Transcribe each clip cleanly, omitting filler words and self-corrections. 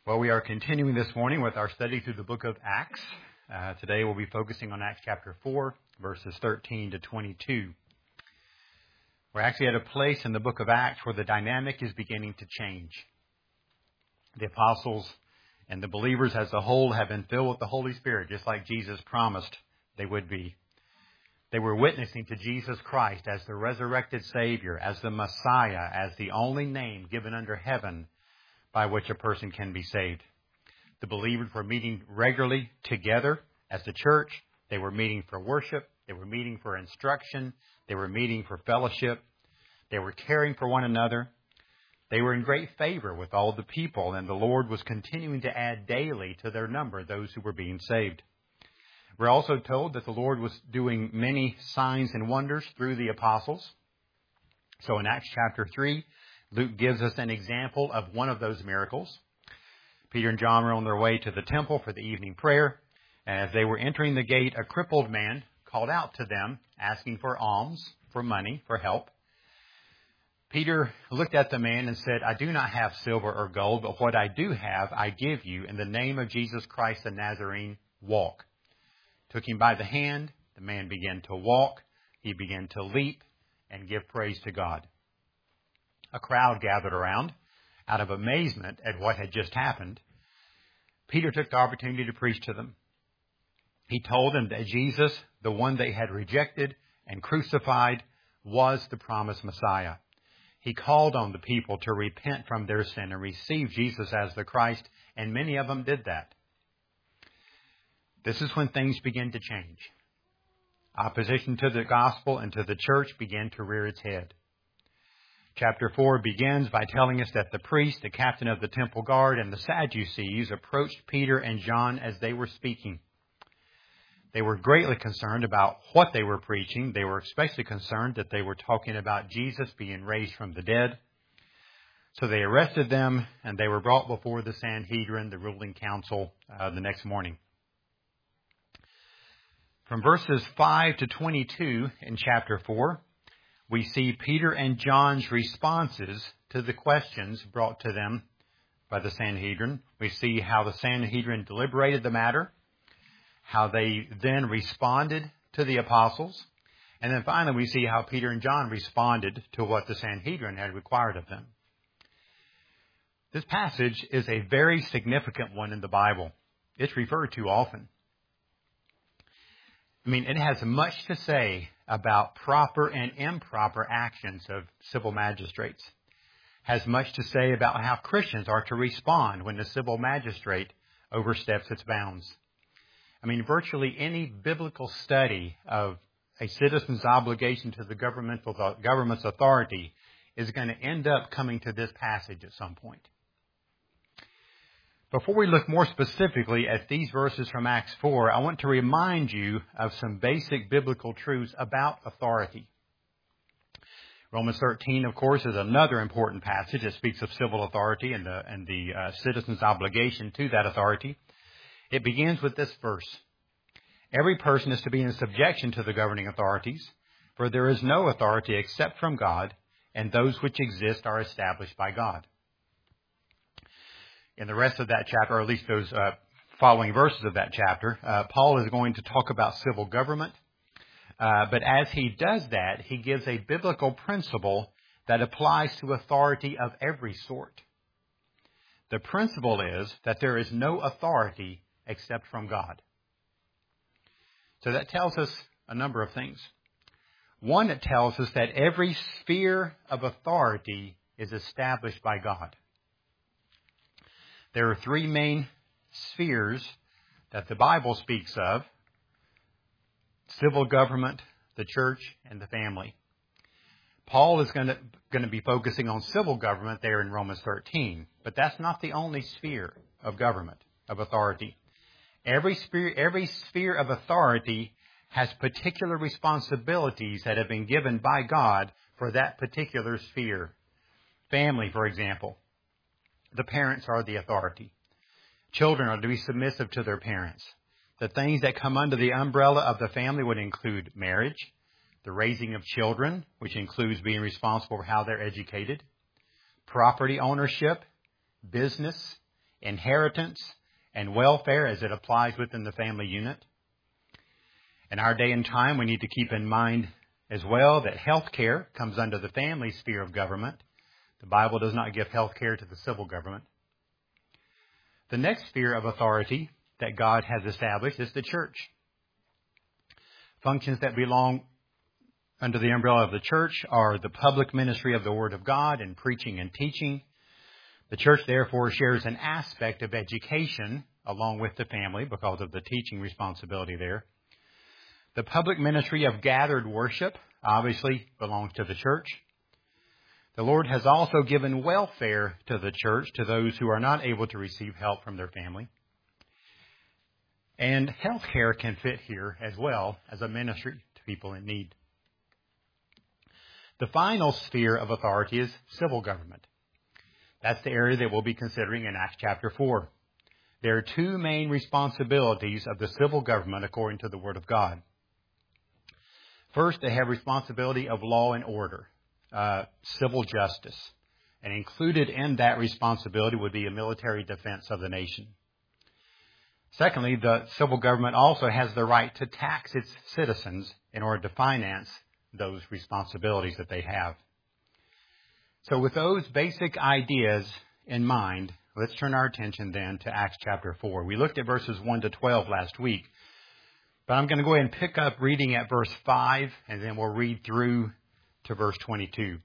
Well, we are continuing this morning with our study through the book of Acts. Today we'll be focusing on Acts chapter 4, verses 13 to 22. We're actually at a place in the book of Acts where the dynamic is beginning to change. The apostles and the believers as a whole have been filled with the Holy Spirit, just like Jesus promised they would be. They were witnessing to Jesus Christ as the resurrected Savior, as the Messiah, as the only name given under heaven by which a person can be saved. The believers were meeting regularly together as the church. They were meeting for worship. They were meeting for instruction. They were meeting for fellowship. They were caring for one another. They were in great favor with all the people, and the Lord was continuing to add daily to their number those who were being saved. We're also told that the Lord was doing many signs and wonders through the apostles. So in Acts chapter 3, Luke gives us an example of one of those miracles. Peter and John were on their way to the temple for the evening prayer, and as they were entering the gate, a crippled man called out to them, asking for alms, for money, for help. Peter looked at the man and said, "I do not have silver or gold, but what I do have I give you. In the name of Jesus Christ the Nazarene, walk." Took him by the hand. The man began to walk. He began to leap and give praise to God. A crowd gathered around out of amazement at what had just happened. Peter took the opportunity to preach to them. He told them that Jesus, the one they had rejected and crucified, was the promised Messiah. He called on the people to repent from their sin and receive Jesus as the Christ, and many of them did that. This is when things began to change. Opposition to the gospel and to the church began to rear its head. Chapter 4 begins by telling us that the priest, the captain of the temple guard, and the Sadducees approached Peter and John as they were speaking. They were greatly concerned about what they were preaching. They were especially concerned that they were talking about Jesus being raised from the dead. So they arrested them, and they were brought before the Sanhedrin, the ruling council, the next morning. From verses 5 to 22 in chapter 4, we see Peter and John's responses to the questions brought to them by the Sanhedrin. We see how the Sanhedrin deliberated the matter, how they then responded to the apostles, and then finally we see how Peter and John responded to what the Sanhedrin had required of them. This passage is a very significant one in the Bible. It's referred to often. It has much to say about proper and improper actions of civil magistrates. Has much to say about how Christians are to respond when the civil magistrate oversteps its bounds. Virtually any biblical study of a citizen's obligation to the government's authority is going to end up coming to this passage at some point. Before we look more specifically at these verses from Acts 4, I want to remind you of some basic biblical truths about authority. Romans 13, of course, is another important passage that speaks of civil authority and the citizen's obligation to that authority. It begins with this verse. Every person is to be in subjection to the governing authorities, for there is no authority except from God, and those which exist are established by God. In the rest of that chapter, or at least those following verses of that chapter, Paul is going to talk about civil government. But as he does that, he gives a biblical principle that applies to authority of every sort. The principle is that there is no authority except from God. So that tells us a number of things. One, it tells us that every sphere of authority is established by God. There are three main spheres that the Bible speaks of: civil government, the church, and the family. Paul is going to be focusing on civil government there in Romans 13, but that's not the only sphere of government, of authority. Every sphere of authority has particular responsibilities that have been given by God for that particular sphere. Family, for example. The parents are the authority. Children are to be submissive to their parents. The things that come under the umbrella of the family would include marriage, the raising of children, which includes being responsible for how they're educated, property ownership, business, inheritance, and welfare as it applies within the family unit. In our day and time, we need to keep in mind as well that health care comes under the family sphere of government. The Bible does not give health care to the civil government. The next sphere of authority that God has established is the church. Functions that belong under the umbrella of the church are the public ministry of the Word of God and preaching and teaching. The church, therefore, shares an aspect of education along with the family because of the teaching responsibility there. The public ministry of gathered worship obviously belongs to the church. The Lord has also given welfare to the church to those who are not able to receive help from their family. And health care can fit here as well as a ministry to people in need. The final sphere of authority is civil government. That's the area that we'll be considering in Acts chapter 4. There are two main responsibilities of the civil government according to the Word of God. First, they have responsibility of law and order, civil justice. And included in that responsibility would be a military defense of the nation. Secondly, the civil government also has the right to tax its citizens in order to finance those responsibilities that they have. So with those basic ideas in mind, let's turn our attention then to Acts chapter 4. We looked at verses 1 to 12 last week, but I'm going to go ahead and pick up reading at verse 5, and then we'll read through to verse 22.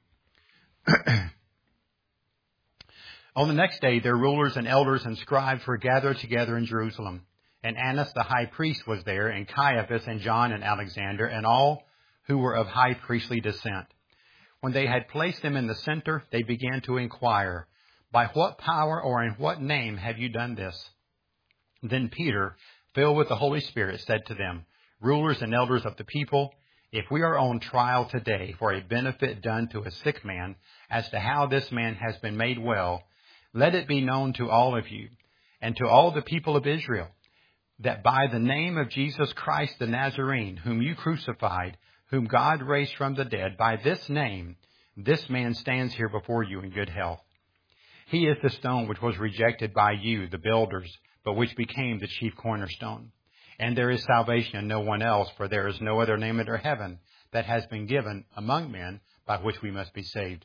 On the next day, their rulers and elders and scribes were gathered together in Jerusalem. And Annas the high priest was there, and Caiaphas and John and Alexander, and all who were of high priestly descent. When they had placed them in the center, they began to inquire, "By what power or in what name have you done this?" Then Peter, filled with the Holy Spirit, said to them, "Rulers and elders of the people, if we are on trial today for a benefit done to a sick man, as to how this man has been made well, let it be known to all of you and to all the people of Israel that by the name of Jesus Christ the Nazarene, whom you crucified, whom God raised from the dead, by this name, this man stands here before you in good health. He is the stone which was rejected by you, the builders, but which became the chief cornerstone. And there is salvation in no one else, for there is no other name under heaven that has been given among men by which we must be saved."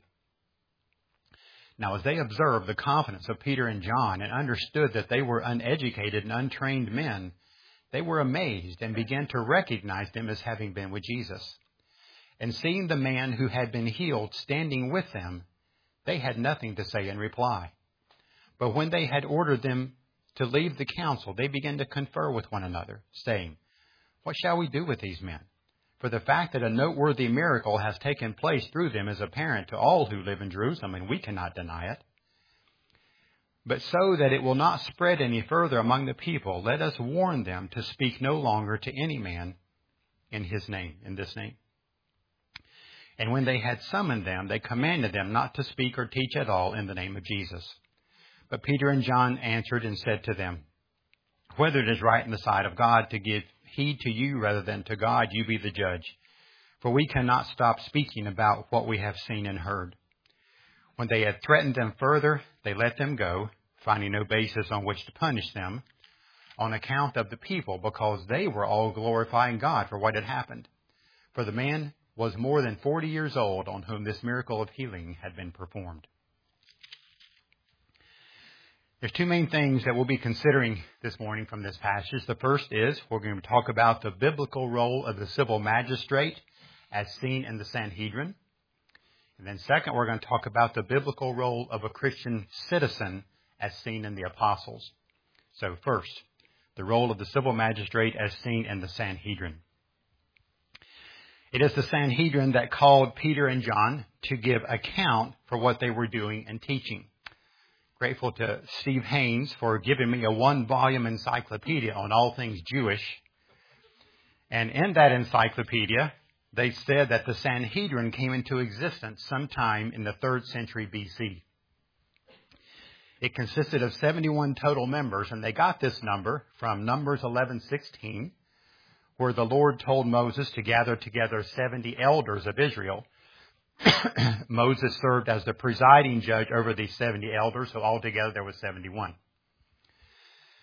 Now, as they observed the confidence of Peter and John and understood that they were uneducated and untrained men, they were amazed and began to recognize them as having been with Jesus. And seeing the man who had been healed standing with them, they had nothing to say in reply. But when they had ordered them to leave the council, they began to confer with one another, saying, "What shall we do with these men? For the fact that a noteworthy miracle has taken place through them is apparent to all who live in Jerusalem, and we cannot deny it. But so that it will not spread any further among the people, let us warn them to speak no longer to any man in his name, in this name." And when they had summoned them, they commanded them not to speak or teach at all in the name of Jesus. But Peter and John answered and said to them, "Whether it is right in the sight of God to give heed to you rather than to God, you be the judge. For we cannot stop speaking about what we have seen and heard." When they had threatened them further, they let them go, finding no basis on which to punish them on account of the people, because they were all glorifying God for what had happened. For the man was more than 40 years old on whom this miracle of healing had been performed. There's two main things that we'll be considering this morning from this passage. The first is we're going to talk about the biblical role of the civil magistrate as seen in the Sanhedrin. And then second, we're going to talk about the biblical role of a Christian citizen as seen in the apostles. So first, the role of the civil magistrate as seen in the Sanhedrin. It is the Sanhedrin that called Peter and John to give account for what they were doing and teaching. Grateful to Steve Haynes for giving me a 1-volume encyclopedia on all things Jewish. And in that encyclopedia, they said that the Sanhedrin came into existence sometime in the 3rd century BC. It consisted of 71 total members, and they got this number from Numbers 11:16, where the Lord told Moses to gather together 70 elders of Israel. Moses served as the presiding judge over these 70 elders, so altogether there was 71.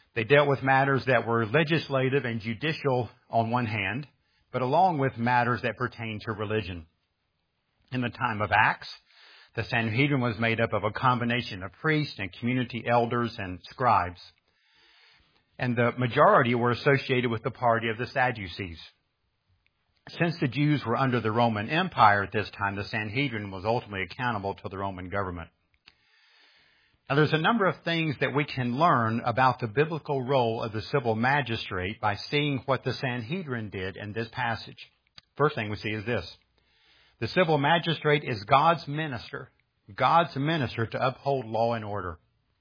They dealt with matters that were legislative and judicial on one hand, but along with matters that pertain to religion. In the time of Acts, the Sanhedrin was made up of a combination of priests and community elders and scribes. And the majority were associated with the party of the Sadducees. Since the Jews were under the Roman Empire at this time, the Sanhedrin was ultimately accountable to the Roman government. Now, there's a number of things that we can learn about the biblical role of the civil magistrate by seeing what the Sanhedrin did in this passage. First thing we see is this. The civil magistrate is God's minister to uphold law and order.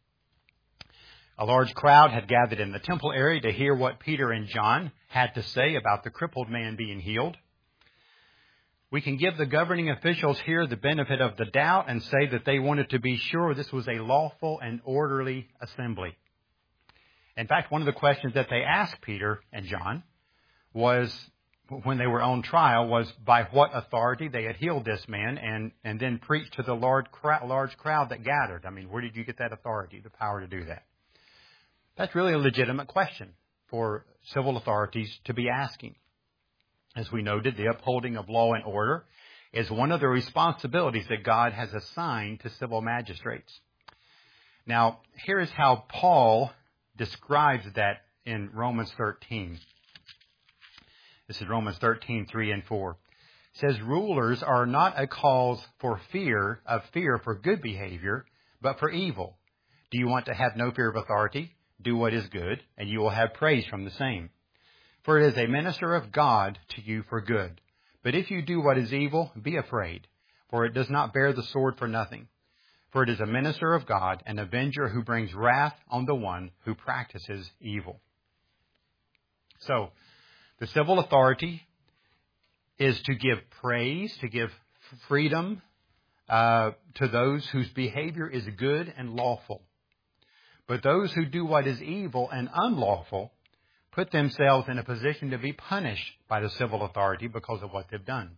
A large crowd had gathered in the temple area to hear what Peter and John had to say about the crippled man being healed. We can give the governing officials here the benefit of the doubt and say that they wanted to be sure this was a lawful and orderly assembly. In fact, one of the questions that they asked Peter and John was, when they were on trial, was by what authority they had healed this man and then preached to the large crowd that gathered. I mean, where did you get that authority, the power to do that? That's really a legitimate question for civil authorities to be asking. As we noted, the upholding of law and order is one of the responsibilities that God has assigned to civil magistrates. Now, here is how Paul describes that in Romans 13. This is Romans 13, 3 and 4. It says, rulers are not a cause for fear for good behavior, but for evil. Do you want to have no fear of authority? Do what is good, and you will have praise from the same. For it is a minister of God to you for good. But if you do what is evil, be afraid, for it does not bear the sword for nothing. For it is a minister of God, an avenger who brings wrath on the one who practices evil. So, the civil authority is to give praise, to give freedom to those whose behavior is good and lawful. But those who do what is evil and unlawful put themselves in a position to be punished by the civil authority because of what they've done.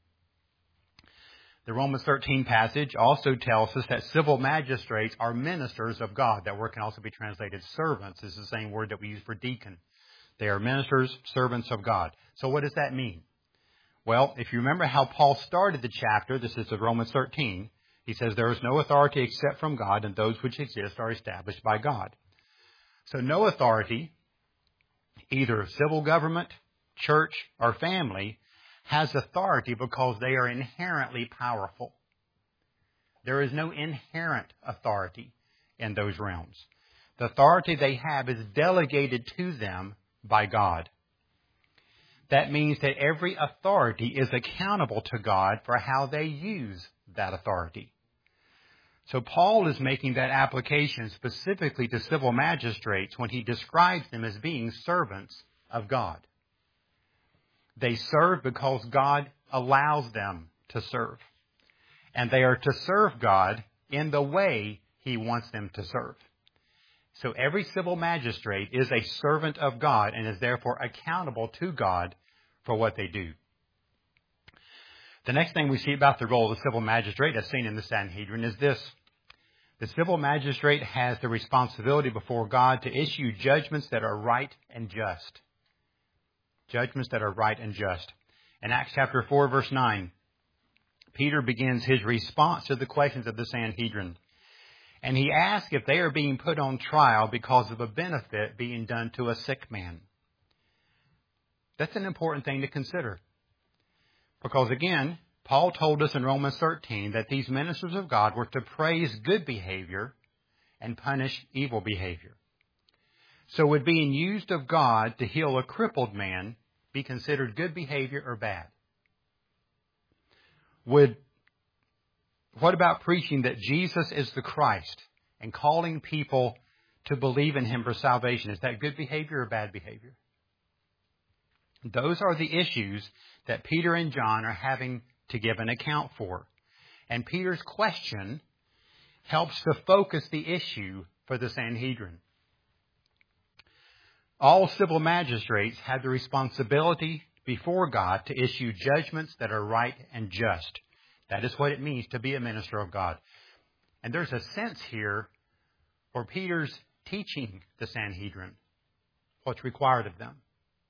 The Romans 13 passage also tells us that civil magistrates are ministers of God. That word can also be translated servants. It's the same word that we use for deacon. They are ministers, servants of God. So what does that mean? Well, if you remember how Paul started the chapter, this is Romans 13, he says there is no authority except from God, and those which exist are established by God. So no authority, either civil government, church, or family, has authority because they are inherently powerful. There is no inherent authority in those realms. The authority they have is delegated to them by God. That means that every authority is accountable to God for how they use that authority. So Paul is making that application specifically to civil magistrates when he describes them as being servants of God. They serve because God allows them to serve. And they are to serve God in the way He wants them to serve. So every civil magistrate is a servant of God and is therefore accountable to God for what they do. The next thing we see about the role of the civil magistrate, as seen in the Sanhedrin, is this. The civil magistrate has the responsibility before God to issue judgments that are right and just. Judgments that are right and just. In Acts chapter 4, verse 9, Peter begins his response to the questions of the Sanhedrin. And he asks if they are being put on trial because of a benefit being done to a sick man. That's an important thing to consider. Because again, Paul told us in Romans 13 that these ministers of God were to praise good behavior and punish evil behavior. So would being used of God to heal a crippled man be considered good behavior or bad? What about preaching that Jesus is the Christ and calling people to believe in Him for salvation? Is that good behavior or bad behavior? Those are the issues that Peter and John are having to give an account for. And Peter's question helps to focus the issue for the Sanhedrin. All civil magistrates have the responsibility before God to issue judgments that are right and just. That is what it means to be a minister of God. And there's a sense here for Peter's teaching the Sanhedrin. what's required of them.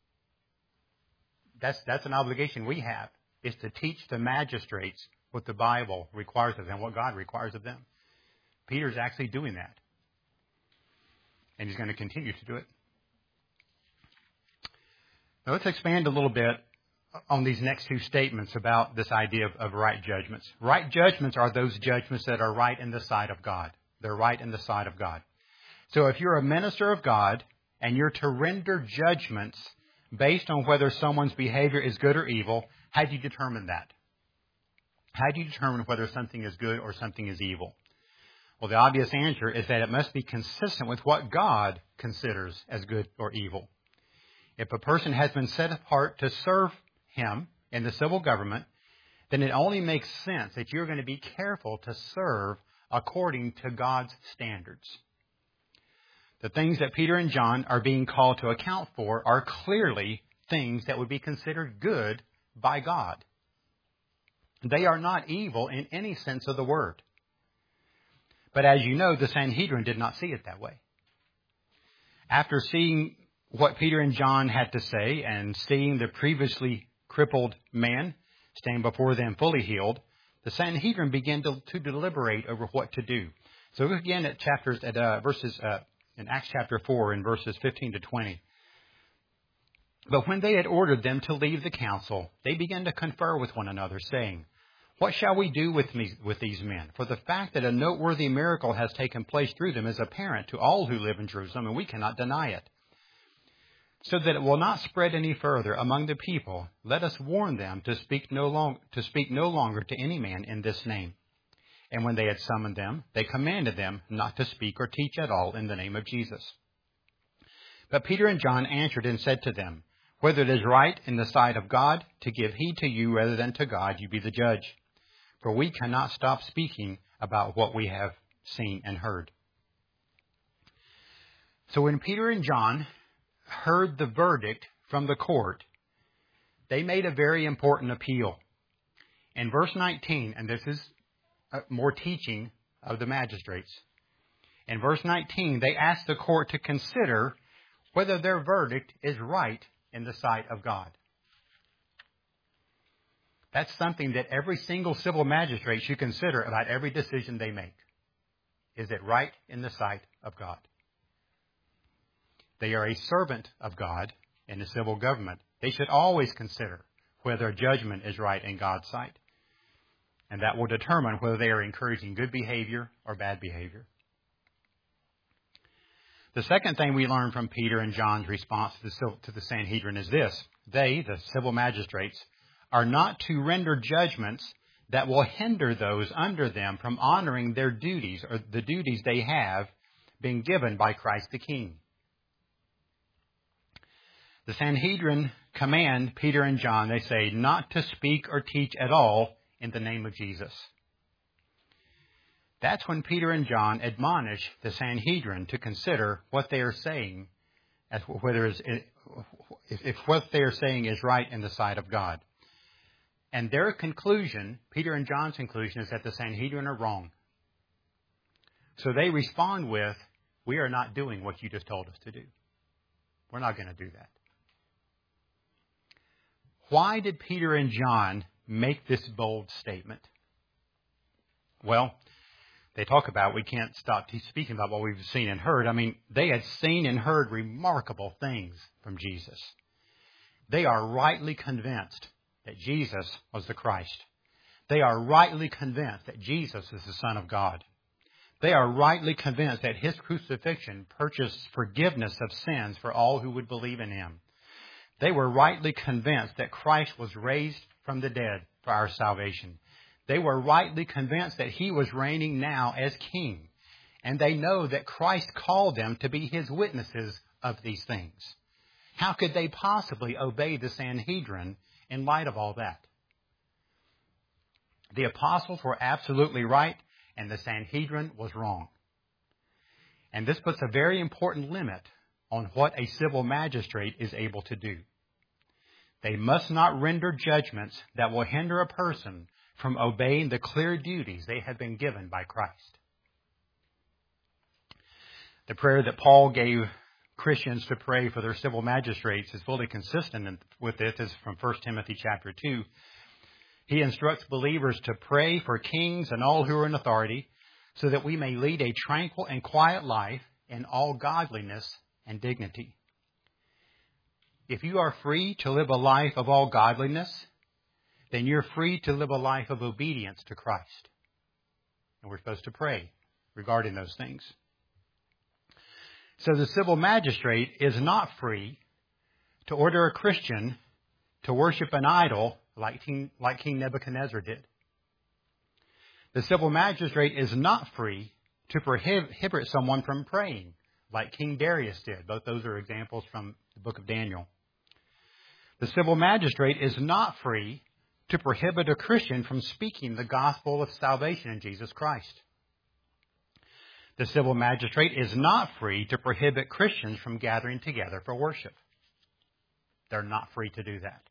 That's an obligation we have, is to teach the magistrates what the Bible requires of them, what God requires of them. Peter's actually doing that. And he's going to continue to do it. Now let's expand a little bit on these next two statements about this idea of right judgments. Right judgments are those judgments that are right in the sight of God. They're right in the sight of God. So if you're a minister of God and you're to render judgments based on whether someone's behavior is good or evil, how do you determine that? How do you determine whether something is good or something is evil? Well, the obvious answer is that it must be consistent with what God considers as good or evil. If a person has been set apart to serve him in the civil government, then it only makes sense that you're going to be careful to serve according to God's standards. The things that Peter and John are being called to account for are clearly things that would be considered good by God. They are not evil in any sense of the word. But as you know, the Sanhedrin did not see it that way. After seeing what Peter and John had to say and seeing the previously crippled man stand before them fully healed, the Sanhedrin began to deliberate over what to do. So look again at verses in Acts chapter 4 in verses 15 to 20. But when they had ordered them to leave the council, they began to confer with one another, saying, "What shall we do with these men? For the fact that a noteworthy miracle has taken place through them is apparent to all who live in Jerusalem, and we cannot deny it. So that it will not spread any further among the people, let us warn them to speak no longer to any man in this name." And when they had summoned them, they commanded them not to speak or teach at all in the name of Jesus. But Peter and John answered and said to them, "Whether it is right in the sight of God to give heed to you rather than to God, you be the judge. For we cannot stop speaking about what we have seen and heard." So when Peter and John heard the verdict from the court, they made a very important appeal. In verse 19, and this is more teaching of the magistrates. In verse 19, they asked the court to consider whether their verdict is right in the sight of God. That's something that every single civil magistrate should consider about every decision they make. Is it right in the sight of God? They are a servant of God in the civil government. They should always consider whether a judgment is right in God's sight. And that will determine whether they are encouraging good behavior or bad behavior. The second thing we learn from Peter and John's response to the Sanhedrin is this. They, the civil magistrates, are not to render judgments that will hinder those under them from honoring their duties or the duties they have been given by Christ the King. The Sanhedrin command Peter and John, they say, not to speak or teach at all in the name of Jesus. That's when Peter and John admonish the Sanhedrin to consider what they are saying, as whether if what they are saying is right in the sight of God. And their conclusion, Peter and John's conclusion, is that the Sanhedrin are wrong. So they respond with, "We are not doing what you just told us to do. We're not going to do that." Why did Peter and John make this bold statement? Well, they talk about we can't stop speaking about what we've seen and heard. I mean, they had seen and heard remarkable things from Jesus. They are rightly convinced that Jesus was the Christ. They are rightly convinced that Jesus is the Son of God. They are rightly convinced that His crucifixion purchased forgiveness of sins for all who would believe in Him. They were rightly convinced that Christ was raised from the dead for our salvation. They were rightly convinced that He was reigning now as King. And they know that Christ called them to be His witnesses of these things. How could they possibly obey the Sanhedrin in light of all that? The apostles were absolutely right, and the Sanhedrin was wrong. And this puts a very important limit on what a civil magistrate is able to do. They must not render judgments that will hinder a person from obeying the clear duties they have been given by Christ. The prayer that Paul gave Christians to pray for their civil magistrates is fully consistent with this. Is from 1 Timothy chapter 2. He instructs believers to pray for kings and all who are in authority, so that we may lead a tranquil and quiet life in all godliness and dignity. If you are free to live a life of all godliness, then you're free to live a life of obedience to Christ. And we're supposed to pray regarding those things. So the civil magistrate is not free to order a Christian to worship an idol like King Nebuchadnezzar did. The civil magistrate is not free to prohibit someone from praying like King Darius did. Both those are examples from the book of Daniel. The civil magistrate is not free to prohibit a Christian from speaking the gospel of salvation in Jesus Christ. The civil magistrate is not free to prohibit Christians from gathering together for worship. They're not free to do that.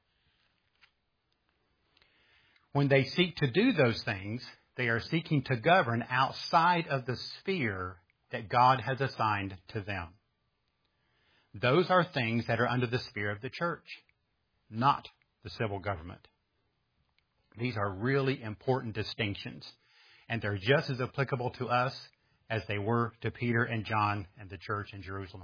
When they seek to do those things, they are seeking to govern outside of the sphere that God has assigned to them. Those are things that are under the sphere of the church, not the civil government. These are really important distinctions, and they're just as applicable to us as they were to Peter and John and the church in Jerusalem.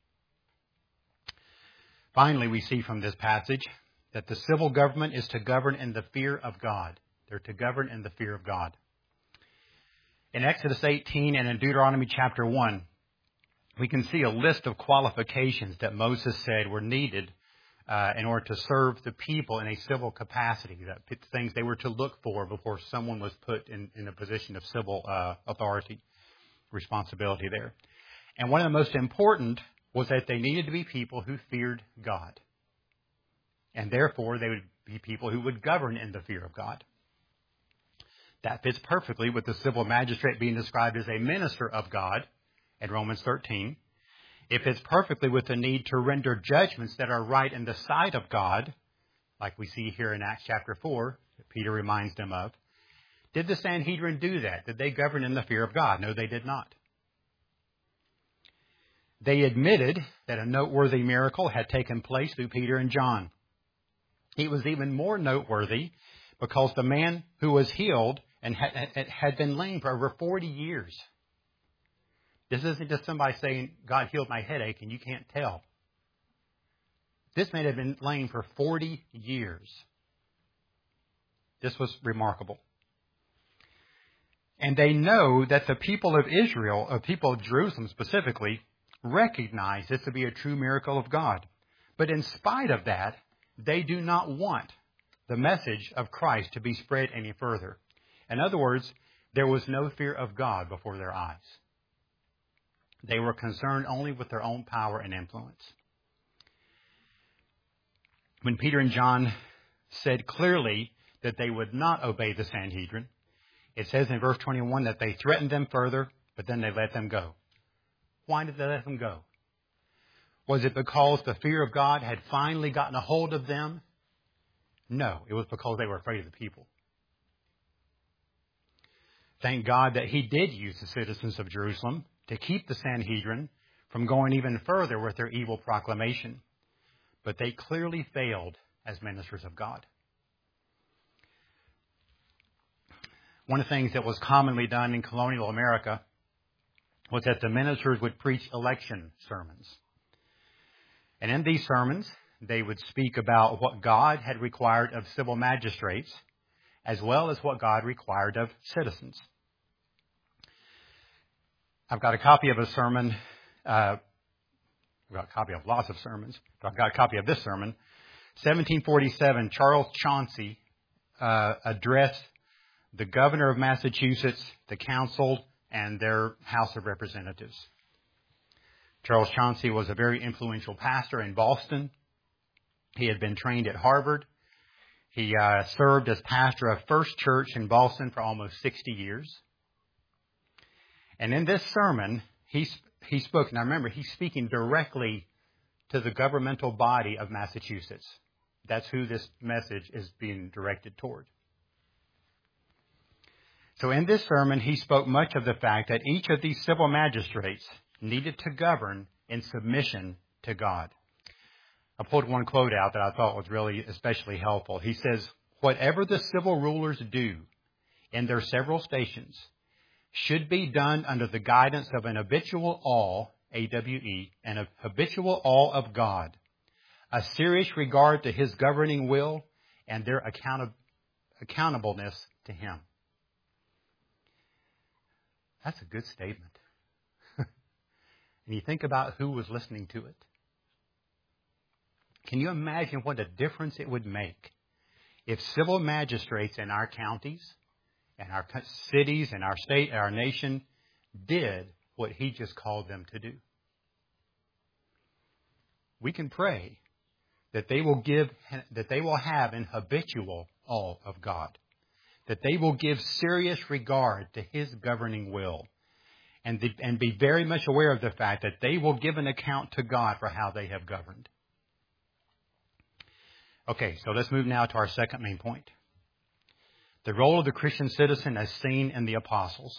Finally, we see from this passage that the civil government is to govern in the fear of God. They're to govern in the fear of God. In Exodus 18 and in Deuteronomy chapter 1, we can see a list of qualifications that Moses said were needed in order to serve the people in a civil capacity, that things they were to look for before someone was put in a position of civil authority, responsibility there. And one of the most important was that they needed to be people who feared God. And therefore, they would be people who would govern in the fear of God. That fits perfectly with the civil magistrate being described as a minister of God in Romans 13. It fits perfectly with the need to render judgments that are right in the sight of God, like we see here in Acts chapter 4, that Peter reminds them of. Did the Sanhedrin do that? Did they govern in the fear of God? No, they did not. They admitted that a noteworthy miracle had taken place through Peter and John. It was even more noteworthy because the man who was healed and had been lame for over 40 years. This isn't just somebody saying, God healed my headache and you can't tell. This man had been lame for 40 years. This was remarkable. And they know that the people of Israel, people of Jerusalem specifically, recognize this to be a true miracle of God. But in spite of that, they do not want the message of Christ to be spread any further. In other words, there was no fear of God before their eyes. They were concerned only with their own power and influence. When Peter and John said clearly that they would not obey the Sanhedrin, it says in verse 21 that they threatened them further, but then they let them go. Why did they let them go? Was it because the fear of God had finally gotten a hold of them? No, it was because they were afraid of the people. Thank God that He did use the citizens of Jerusalem to keep the Sanhedrin from going even further with their evil proclamation. But they clearly failed as ministers of God. One of the things that was commonly done in colonial America was that the ministers would preach election sermons. And in these sermons, they would speak about what God had required of civil magistrates, as well as what God required of citizens. I've got a copy of a sermon. I've got a copy of lots of sermons, but I've got a copy of this sermon. 1747, Charles Chauncey addressed the governor of Massachusetts, the council, and their House of Representatives. Charles Chauncey was a very influential pastor in Boston. He had been trained at Harvard. He served as pastor of First Church in Boston for almost 60 years. And in this sermon, he spoke, now remember, he's speaking directly to the governmental body of Massachusetts. That's who this message is being directed toward. So in this sermon, he spoke much of the fact that each of these civil magistrates needed to govern in submission to God. I pulled one quote out that I thought was really especially helpful. He says, "Whatever the civil rulers do in their several stations should be done under the guidance of an habitual awe, A-W-E, and a habitual awe of God, a serious regard to His governing will, and their accountableness to Him." That's a good statement. And you think about who was listening to it. Can you imagine what a difference it would make if civil magistrates in our counties, in our cities, in our state, our nation, did what He just called them to do? We can pray that they will have an habitual awe of God, that they will give serious regard to His governing will, and be very much aware of the fact that they will give an account to God for how they have governed. Okay, so let's move now to our second main point. The role of the Christian citizen as seen in the apostles.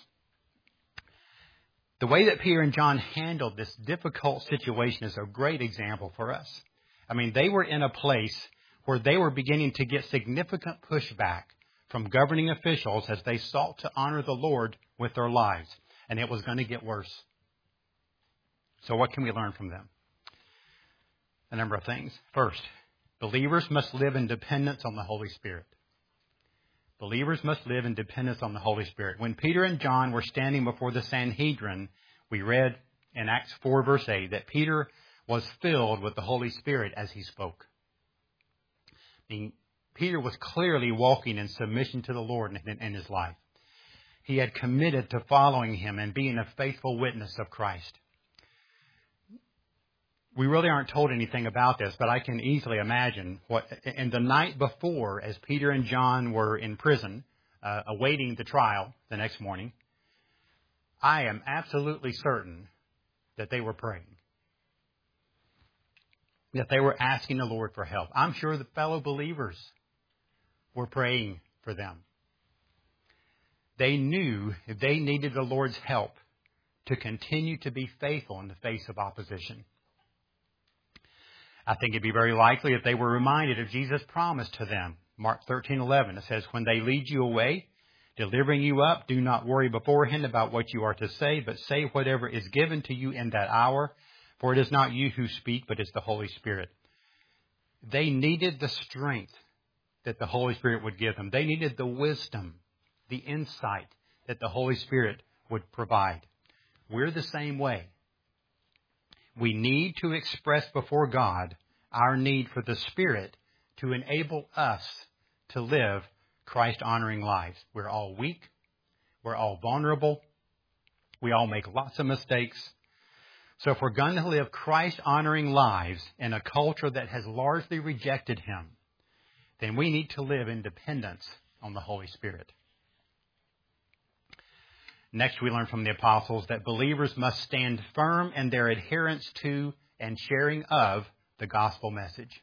The way that Peter and John handled this difficult situation is a great example for us. I mean, they were in a place where they were beginning to get significant pushback from governing officials as they sought to honor the Lord with their lives. And it was going to get worse. So what can we learn from them? A number of things. First, believers must live in dependence on the Holy Spirit. Believers must live in dependence on the Holy Spirit. When Peter and John were standing before the Sanhedrin, we read in Acts 4 verse 8 that Peter was filled with the Holy Spirit as he spoke. Peter was clearly walking in submission to the Lord in his life. He had committed to following Him and being a faithful witness of Christ. We really aren't told anything about this, but I can easily imagine what, in the night before, as Peter and John were in prison, awaiting the trial the next morning, I am absolutely certain that they were praying. That they were asking the Lord for help. I'm sure the fellow believers were praying for them. They knew they needed the Lord's help to continue to be faithful in the face of opposition. I think it'd be very likely if they were reminded of Jesus' promise to them. Mark 13:11, it says, "When they lead you away, delivering you up, do not worry beforehand about what you are to say, but say whatever is given to you in that hour, for it is not you who speak, but it's the Holy Spirit." They needed the strength that the Holy Spirit would give them. They needed the wisdom, the insight that the Holy Spirit would provide. We're the same way. We need to express before God our need for the Spirit to enable us to live Christ-honoring lives. We're all weak. We're all vulnerable. We all make lots of mistakes. So if we're going to live Christ-honoring lives in a culture that has largely rejected Him, then we need to live in dependence on the Holy Spirit. Next, we learn from the apostles that believers must stand firm in their adherence to and sharing of the gospel message.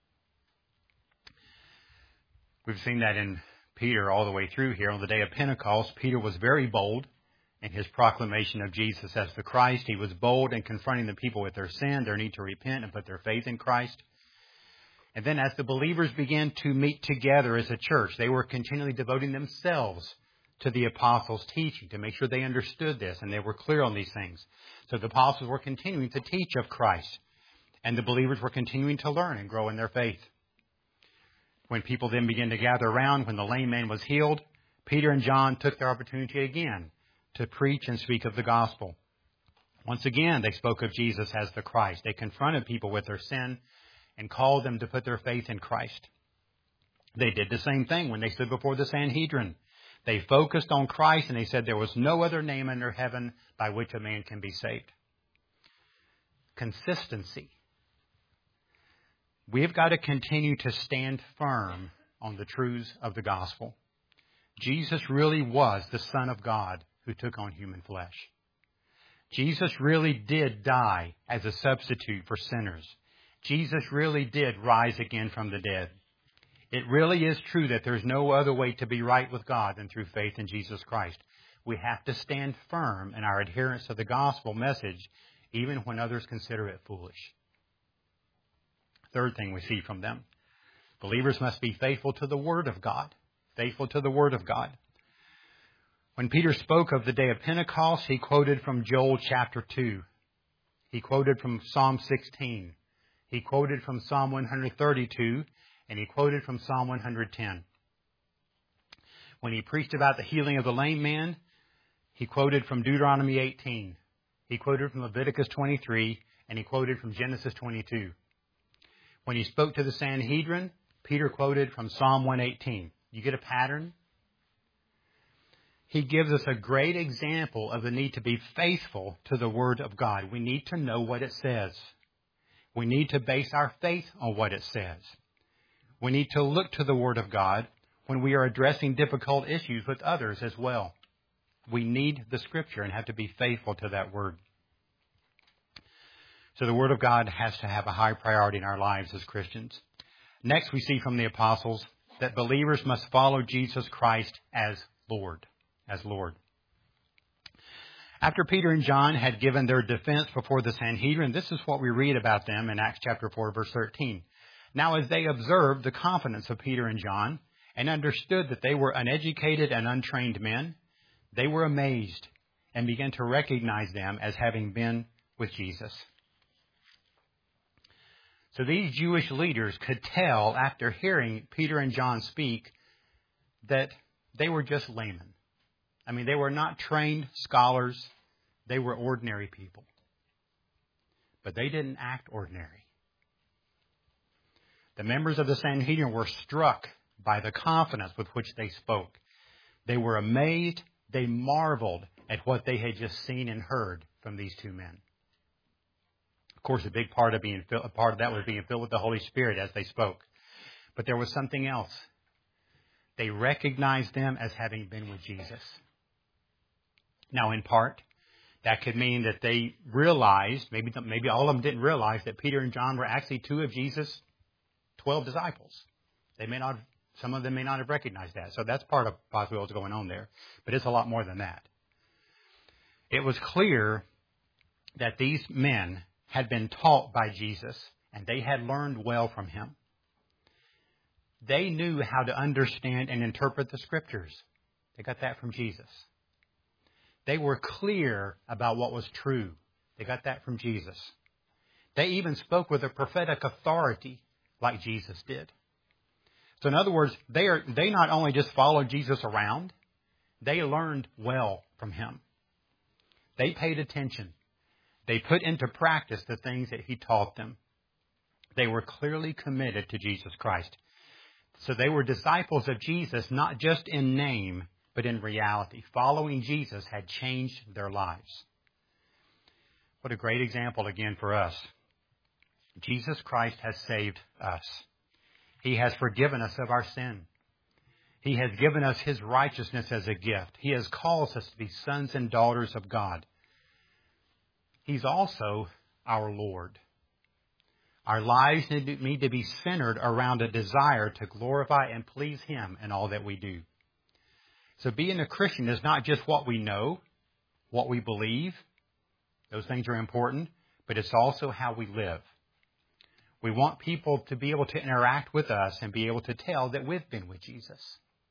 We've seen that in Peter all the way through here. On the day of Pentecost, Peter was very bold in his proclamation of Jesus as the Christ. He was bold in confronting the people with their sin, their need to repent and put their faith in Christ. And then as the believers began to meet together as a church, they were continually devoting themselves to the apostles' teaching to make sure they understood this and they were clear on these things. So the apostles were continuing to teach of Christ, and the believers were continuing to learn and grow in their faith. When people then began to gather around, when the lame man was healed, Peter and John took their opportunity again to preach and speak of the gospel. Once again, they spoke of Jesus as the Christ. They confronted people with their sin and called them to put their faith in Christ. They did the same thing when they stood before the Sanhedrin. They focused on Christ and they said there was no other name under heaven by which a man can be saved. Consistency. We've got to continue to stand firm on the truths of the gospel. Jesus really was the Son of God who took on human flesh. Jesus really did die as a substitute for sinners. Jesus really did rise again from the dead. It really is true that there's no other way to be right with God than through faith in Jesus Christ. We have to stand firm in our adherence to the gospel message even when others consider it foolish. Third thing we see from them, believers must be faithful to the Word of God. Faithful to the Word of God. When Peter spoke of the day of Pentecost, he quoted from Joel chapter 2. He quoted from Psalm 16. He quoted from Psalm 132, and he quoted from Psalm 110. When he preached about the healing of the lame man, he quoted from Deuteronomy 18. He quoted from Leviticus 23, and he quoted from Genesis 22. When he spoke to the Sanhedrin, Peter quoted from Psalm 118. You get a pattern? He gives us a great example of the need to be faithful to the Word of God. We need to know what it says. We need to base our faith on what it says. We need to look to the Word of God when we are addressing difficult issues with others as well. We need the Scripture and have to be faithful to that Word. So the Word of God has to have a high priority in our lives as Christians. Next, we see from the apostles that believers must follow Jesus Christ as Lord. As Lord. After Peter and John had given their defense before the Sanhedrin, this is what we read about them in Acts chapter 4, verse 13. Now, as they observed the confidence of Peter and John and understood that they were uneducated and untrained men, they were amazed and began to recognize them as having been with Jesus. So these Jewish leaders could tell after hearing Peter and John speak that they were just laymen. I mean, they were not trained scholars. They were ordinary people. But they didn't act ordinary. The members of the Sanhedrin were struck by the confidence with which they spoke. They were amazed. They marveled at what they had just seen and heard from these two men. Of course, a big part of that was being filled with the Holy Spirit as they spoke. But there was something else. They recognized them as having been with Jesus. Now, in part, that could mean that they realized, maybe all of them didn't realize, that Peter and John were actually two of Jesus' 12 disciples. Some of them may not have recognized that. So that's part of possibly what's going on there. But it's a lot more than that. It was clear that these men had been taught by Jesus, and they had learned well from him. They knew how to understand and interpret the Scriptures. They got that from Jesus. They were clear about what was true. They got that from Jesus. They even spoke with a prophetic authority like Jesus did. So in other words, they not only just followed Jesus around, they learned well from him. They paid attention. They put into practice the things that he taught them. They were clearly committed to Jesus Christ. So they were disciples of Jesus, not just in name, but in reality. Following Jesus had changed their lives. What a great example again for us. Jesus Christ has saved us. He has forgiven us of our sin. He has given us his righteousness as a gift. He has called us to be sons and daughters of God. He's also our Lord. Our lives need to be centered around a desire to glorify and please him in all that we do. So being a Christian is not just what we know, what we believe. Those things are important, but it's also how we live. We want people to be able to interact with us and be able to tell that we've been with Jesus,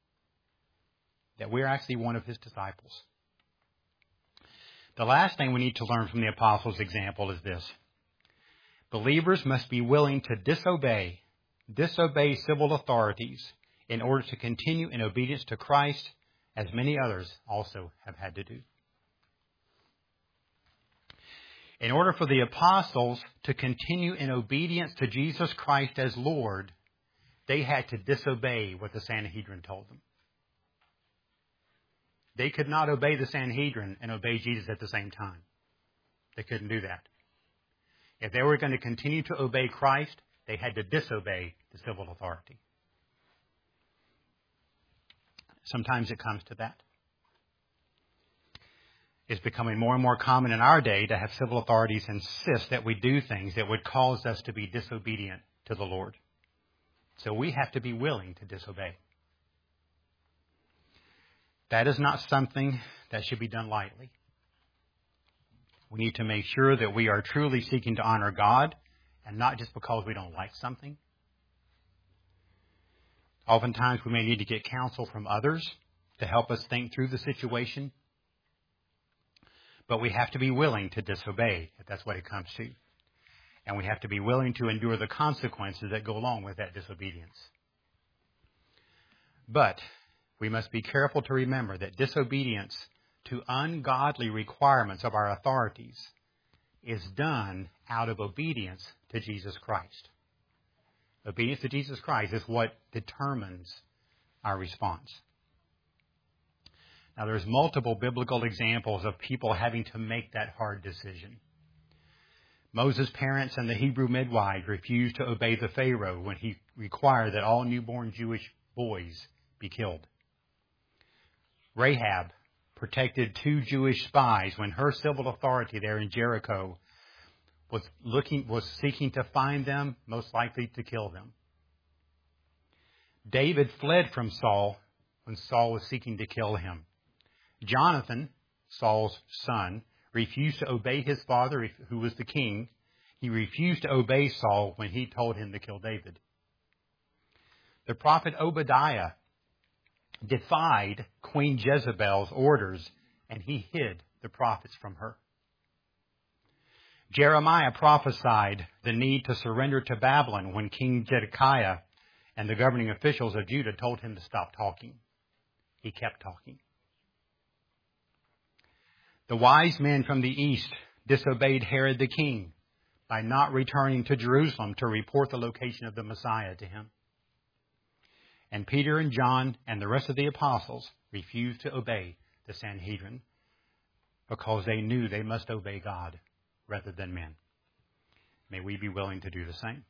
that we're actually one of his disciples. The last thing we need to learn from the apostles' example is this. Believers must be willing to disobey civil authorities in order to continue in obedience to Christ, as many others also have had to do. In order for the apostles to continue in obedience to Jesus Christ as Lord, they had to disobey what the Sanhedrin told them. They could not obey the Sanhedrin and obey Jesus at the same time. They couldn't do that. If they were going to continue to obey Christ, they had to disobey the civil authority. Sometimes it comes to that. It's becoming more and more common in our day to have civil authorities insist that we do things that would cause us to be disobedient to the Lord. So we have to be willing to disobey. That is not something that should be done lightly. We need to make sure that we are truly seeking to honor God and not just because we don't like something. Oftentimes we may need to get counsel from others to help us think through the situation. But we have to be willing to disobey, if that's what it comes to. And we have to be willing to endure the consequences that go along with that disobedience. But we must be careful to remember that disobedience to ungodly requirements of our authorities is done out of obedience to Jesus Christ. Obedience to Jesus Christ is what determines our response. Now, there's multiple biblical examples of people having to make that hard decision. Moses' parents and the Hebrew midwives refused to obey the Pharaoh when he required that all newborn Jewish boys be killed. Rahab protected 2 Jewish spies when her civil authority there in Jericho was seeking to find them, most likely to kill them. David fled from Saul when Saul was seeking to kill him. Jonathan, Saul's son, refused to obey his father, who was the king. He refused to obey Saul when he told him to kill David. The prophet Obadiah defied Queen Jezebel's orders, and he hid the prophets from her. Jeremiah prophesied the need to surrender to Babylon when King Zedekiah and the governing officials of Judah told him to stop talking. He kept talking. The wise men from the east disobeyed Herod the king by not returning to Jerusalem to report the location of the Messiah to him. And Peter and John and the rest of the apostles refused to obey the Sanhedrin because they knew they must obey God rather than men. May we be willing to do the same.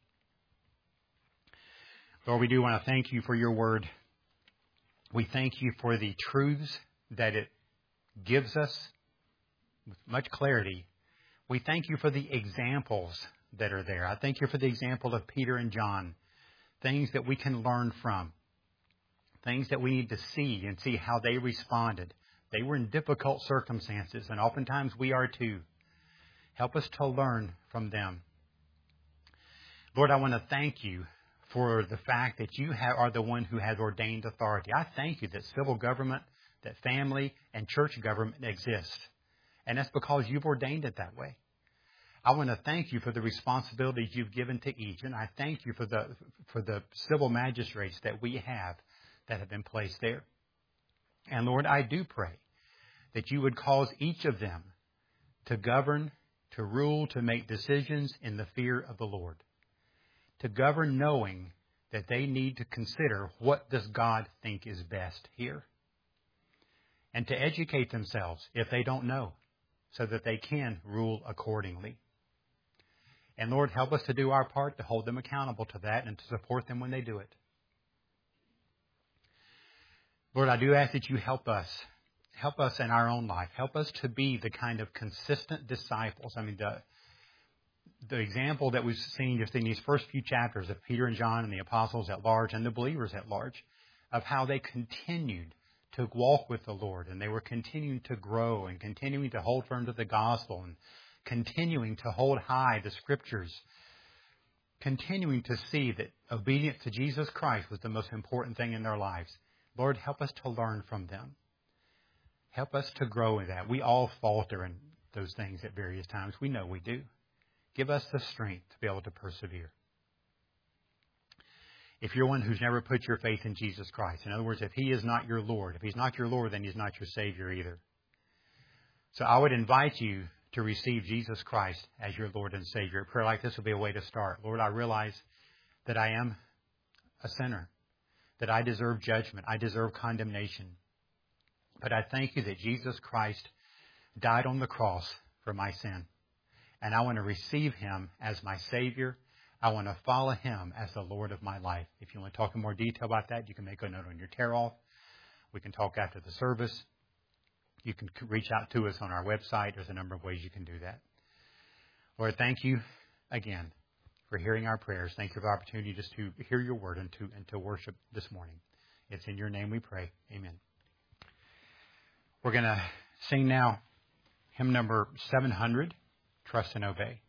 Lord, we do want to thank you for your word. We thank you for the truths that it gives us with much clarity. We thank you for the examples that are there. I thank you for the example of Peter and John, things that we can learn from, things that we need to see and see how they responded. They were in difficult circumstances, and oftentimes we are too. Help us to learn from them. Lord, I want to thank you for the fact that you are the one who has ordained authority. I thank you that civil government, that family, and church government exist. And that's because you've ordained it that way. I want to thank you for the responsibilities you've given to each. And I thank you for the civil magistrates that we have that have been placed there. And Lord, I do pray that you would cause each of them to govern, to rule, to make decisions in the fear of the Lord. To govern knowing that they need to consider what does God think is best here. And to educate themselves if they don't know, so that they can rule accordingly. And Lord, help us to do our part to hold them accountable to that and to support them when they do it. Lord, I do ask that you help us in our own life. Help us to be the kind of consistent disciples. I mean, the example that we've seen just in these first few chapters of Peter and John and the apostles at large and the believers at large, of how they continued to walk with the Lord, and they were continuing to grow and continuing to hold firm to the gospel and continuing to hold high the scriptures, continuing to see that obedience to Jesus Christ was the most important thing in their lives. Lord, help us to learn from them. Help us to grow in that. We all falter in those things at various times. We know we do. Give us the strength to be able to persevere. If you're one who's never put your faith in Jesus Christ, in other words, if He is not your Lord, if He's not your Lord, then He's not your Savior either. So I would invite you to receive Jesus Christ as your Lord and Savior. A prayer like this will be a way to start. Lord, I realize that I am a sinner, that I deserve judgment, I deserve condemnation. But I thank you that Jesus Christ died on the cross for my sin. And I want to receive Him as my Savior. I want to follow Him as the Lord of my life. If you want to talk in more detail about that, you can make a note on your tear-off. We can talk after the service. You can reach out to us on our website. There's a number of ways you can do that. Lord, thank you again for hearing our prayers. Thank you for the opportunity just to hear your word and to worship this morning. It's in your name we pray. Amen. We're going to sing now hymn number 700, Trust and Obey.